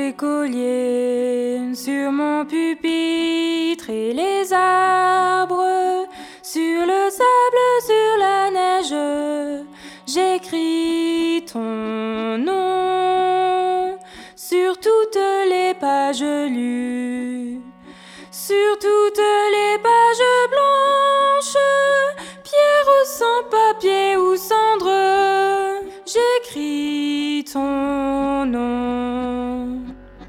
l'écolier, sur mon pupitre et les arbres, sur le sable, sur la neige, j'écris ton nom sur toutes les pages lues, sur toutes les pages blanches, pierre sans papier ou cendre, j'écris ton nom.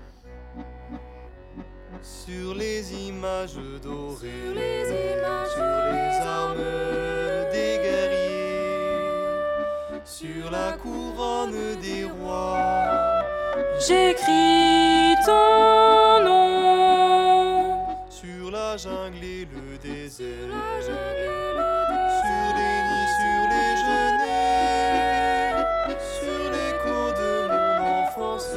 Sur les images dorées, sur les armes des guerriers, sur la couronne des rois, j'écris ton nom. sur la jungle et le désert, sur les nids, sur les genêts, sur l'écho de mon enfance,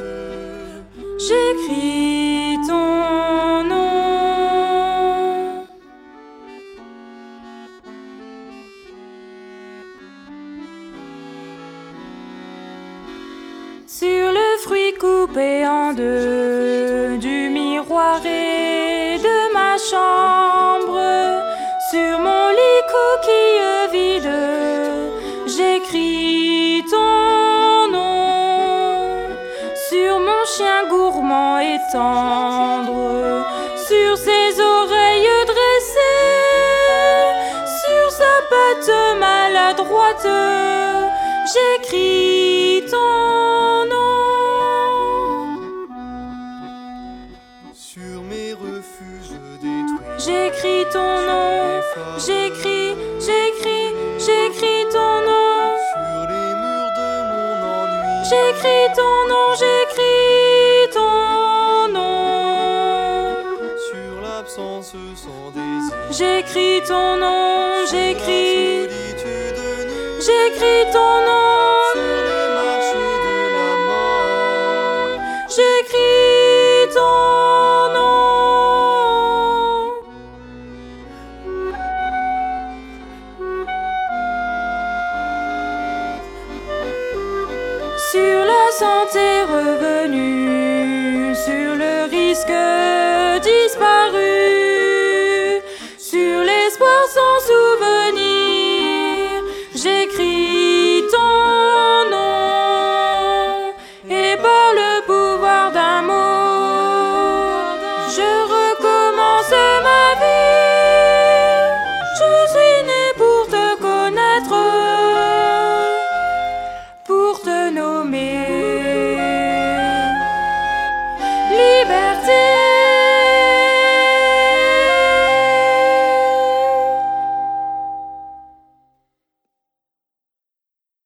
J'écris ton nom. Sur le fruit coupé en deux du miroir et de ma chambre, sur mon lit coquille vide, j'écris ton nom. Sur mon chien gourmand et tendre, sur ses oreilles dressées, sur sa patte maladroite, j'écris ton nom. sur mes refuges détruits, J'écris ton nom, j'écris ton nom. sur les murs de mon ennui, J'écris ton nom, j'écris ton nom. sur l'absence sans désir, J'écris ton nom, j'écris j'écris ton nom. sur les marches de la mort, J'écris ton nom. Sur la santé revenue, sur le risque disparu, sur l'espoir sans souvenir, j'écris ton nom. Et par le pouvoir d'un mot, je